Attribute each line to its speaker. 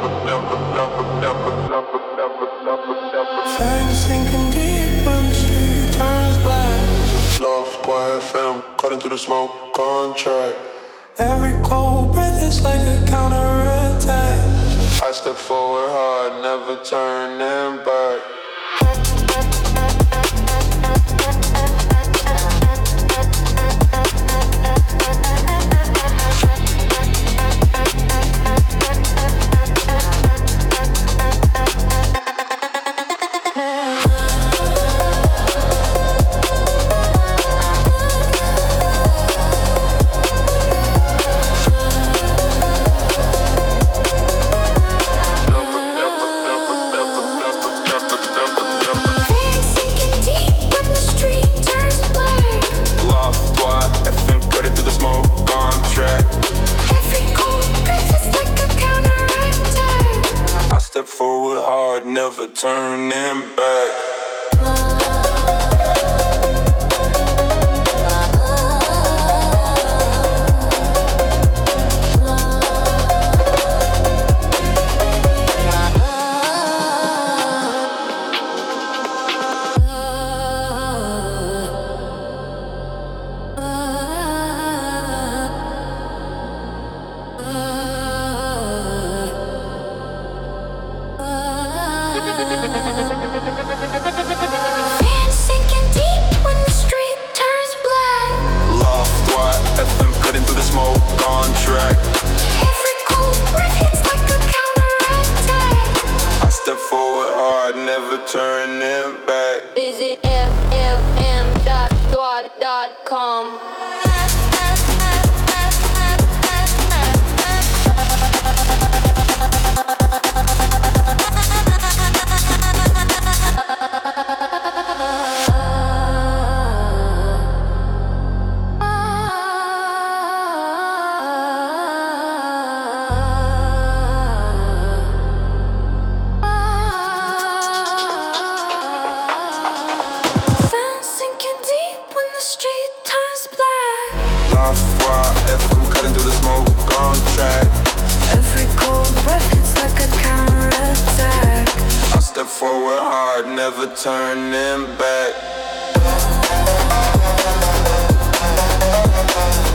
Speaker 1: Fans sinking deep when the street turns black. Love, quiet FM, cutting through the smoke, contract. Every cold breath is like a counterattack. I step forward hard, never turning back. Forward hard, never turning back. Turning back.
Speaker 2: Visit ffm.com.
Speaker 1: Forward hard, never turning back.